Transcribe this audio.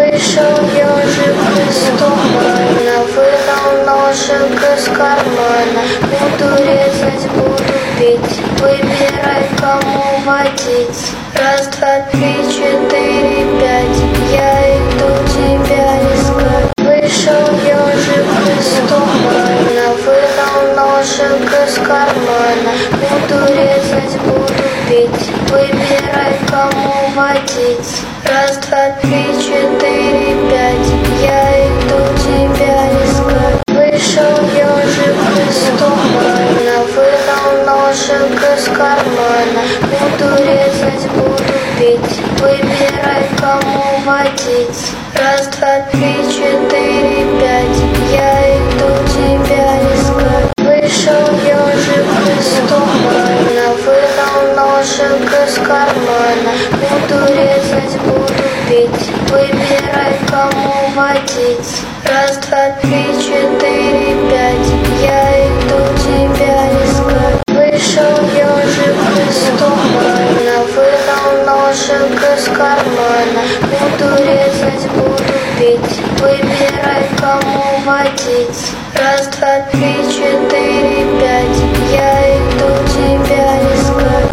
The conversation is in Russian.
Вышел ежик из тумана, вынул ножик из кармана. Буду резать, буду пить, выбирай, кому водить. Раз, два, три, четыре, пять, я иду тебя искать. Вышел ежик из тумана, вынул ножик из кармана. Буду резать, буду пить, выбирай, кому водить. Раз, два, три, четыре, пять, я иду тебя искать. Вышел ежик из тумана, вынул ножик из кармана. Буду резать, буду пить, выбирай, кому водить. Раз, два, три, четыре, пять, я иду тебя искать. Вышел ежик из тумана, вынул ножик из кармана. Буду резать, буду пить, выбирай, кому водить. Раз, два, три, четыре, пять, я иду тебя искать. Вышел ежик из тумана, вынул ножик из кармана. Буду резать, буду пить, выбирай, кому водить. Раз, два, три, четыре, пять, я